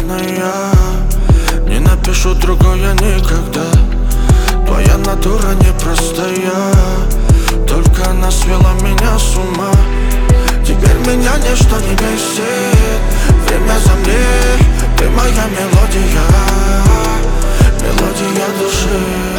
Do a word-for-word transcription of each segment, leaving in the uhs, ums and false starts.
наверное, не напишу другое никогда. Твоя натура непростая, только она свела меня с ума. Теперь меня ничто не бесит, время замри, ты моя мелодия, мелодия души.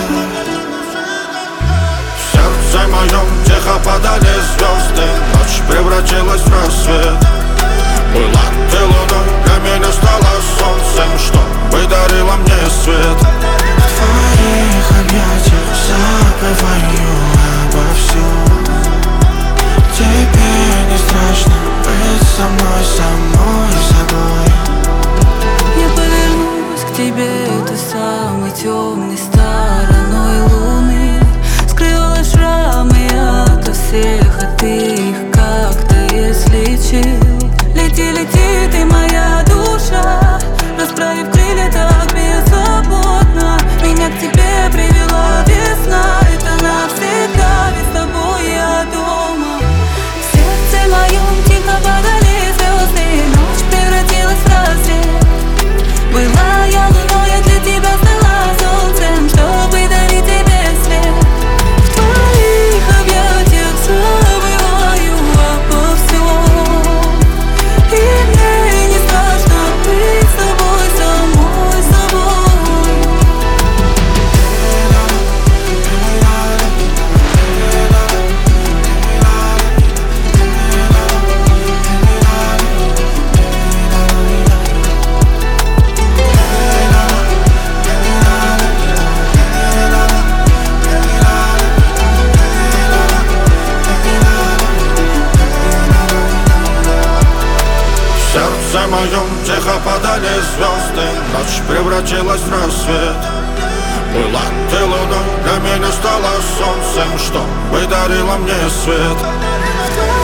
В сердце моем тихо падали звезды, ночь превратилась в рассвет. Была ты луной, для меня стала солнцем, что дарила мне свет. В твоих объятиях забываю обо всем. Тебе не страшно быть со мной, самой собой. Я повернусь к тебе той самой темной стороной луны. Скрыла шрамы ото всех, а ты их как-то излечил. Лети, лети, ты моя душа, расправив крылья так беззаботно. Меня к тебе привела весна, это навсегда, ведь с тобой я дома. В сердце моем тихо падали звезды, ночь превратилась в рассвет. Была я луной, я для тебя стала солнцем, чтобы дарить тебе свет. В твоих объятиях забываю обо всем. И мне не страшно быть с тобой, самой собой. В сердце моем тихо падали звезды, ночь превратилась в рассвет. Была ты луной, для меня стала солнцем, что дарила мне свет.